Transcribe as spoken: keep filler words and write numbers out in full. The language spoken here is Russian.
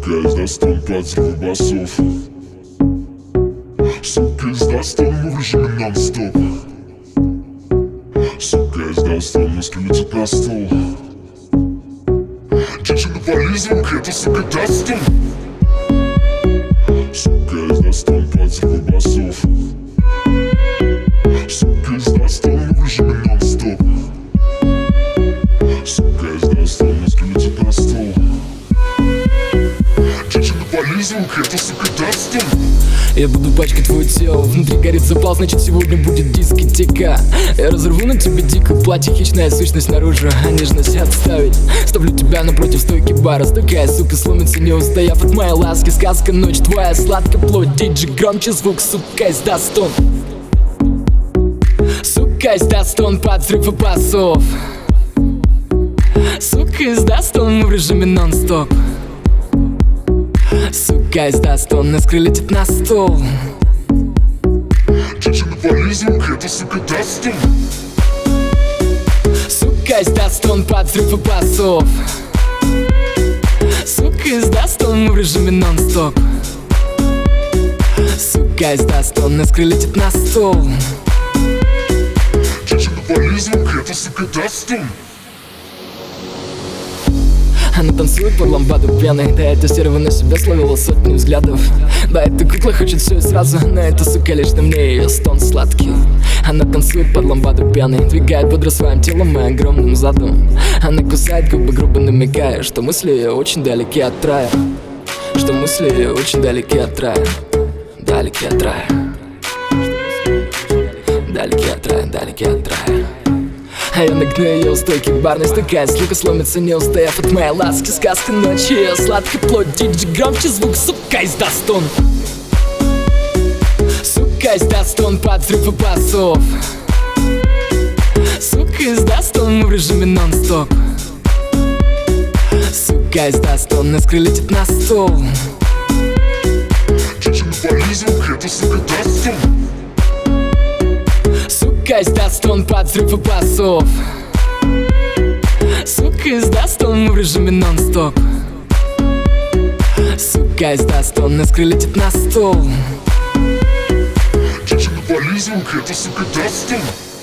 Сука, издаст он под взрыв басов. Сука, издаст он в режиме нон-стоп. Сука, издаст он, но скелетит на стол. Чичи напали звук, это, сука, даст он. Сука, издаст он под взрыв басов. Сука, издаст он в режиме нон-стоп. Сука, издаст он, но скелетит на стол. Чичи напали звук, это, сука, даст он. Я буду пачкать твое тело, внутри горит запал, значит сегодня будет дискотека. Я разорву на тебе дико платье, хищная сущность наружу, а нежность отставить. Ставлю тебя напротив стойки бара, такая сука сломится, не устояв от моей ласки. Сказка, ночь твоя, сладкая плоть, диджей громче звук, сука, издаст он. Сука, издаст он под взрыв басов. Сука, издаст он в режиме нон-стоп. Сука, издаст он, искры летит на стол. Чичи напали звук, это, сука, даст он. Сука, издаст он под взрыв басов. Сука, издаст он в режиме нон-стоп. Сука, издаст он, искры летит на стол. Чичи напали звук, это, сука, даст он. Она танцует под ламбаду пьяной. Да, эта стерва на себя словила сотни взглядов. Да, эта кукла хочет все и сразу. Но эта сука лишь на мне, ее стон сладкий. Она танцует под ламбаду пьяной, двигает бодро своим телом и огромным задом. Она кусает губы, грубо намекая, что мысли ее очень далеки от рая. Что мысли ее очень далеки от рая. Далеки от рая. Далеки от рая, далеки от рая. А я нагну ее у стойки барной, стукая, слуга сломится, не устояв от моей ласки. Сказка ночи, ее сладкая плоть, диджей громче звук, сука, издаст он. Сука, издаст он под взрыв басов. Сука, издаст он в режиме нон-стоп. Сука, издаст он, искры летит на стол. Чичи напали звук, это, сука, даст он. Сука, издаст он под взрыв басов. Сука, издаст он в режиме нон-стоп. Сука, издаст он, искры летит на стол. Чичи напали звук, это, сука, даст он.